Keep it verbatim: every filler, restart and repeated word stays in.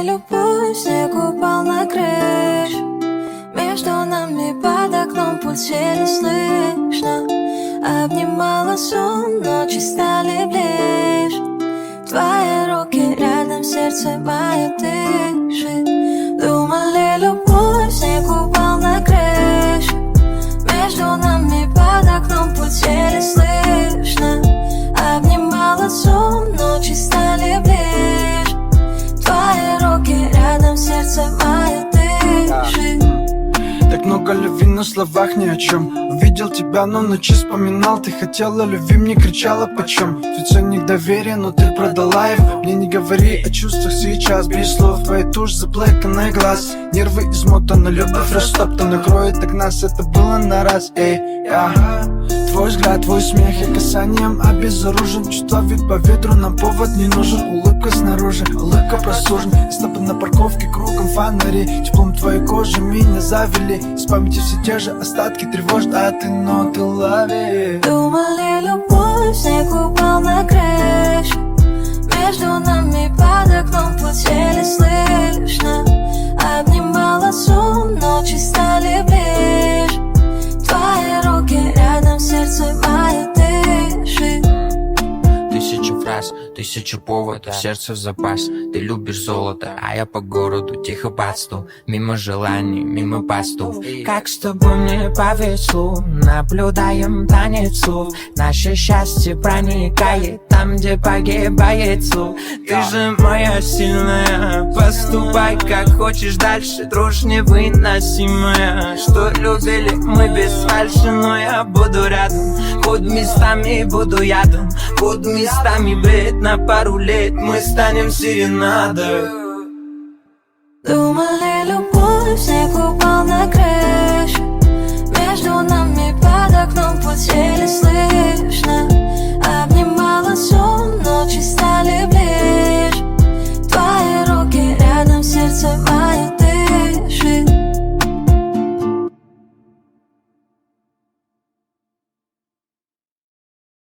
любовь, снег упал на крышу. Между нами под окном путь еле слышно. Обнимала сон, ночи стали ближе. Твои руки рядом, сердце мое дышит. Думали, любовь, снег упал на крышу. Между нами под окном путь еле слышно. Обнимала сон, ночи стали ближе. Твои руки рядом, сердце мое дышит. Так много любви на словах ни о чем. Увидел тебя, но ночи вспоминал. Ты хотела любви, мне кричала почем. Твой ценник доверия, но ты продала его. Мне не говори о чувствах сейчас. Без слов, твоя тушь, заплаканный глаз. Нервы измотаны, любовь растоптана. Кроет так нас, это было на раз. Эй, я твой взгляд, твой смех, я касанием обезоружен. Чувства вид по ветру, нам повод не нужен. Улыбка снаружи, улыбка просужен. Стопы на парковке, кругом фонари. Теплом твоей кожи меня завели. Из памяти все те же остатки тревожат, а ты ноты лови. Думали, любовь, снег упал на крышу. Между нами под окном путь еле слышно. Обнимала сон, ночи стали ближе. Твои руки рядом, сердце мое дышит. Тысячу фраз, тысячу поводов, сердце в запас. Ты любишь золото, а я по городу тихо подсту. Мимо желаний, мимо постов. Как с тобой мне повезло, наблюдаем танец слов. Наше счастье проникает там, где погибает слов. Ты же моя сильная, поступай как хочешь дальше. Дрожь невыносимая, что любили мы без фальши. Но я буду рядом, хоть местами буду ядом, хоть местами бред. На пару лет мы станем серенадой. Думали, любовь, снег упал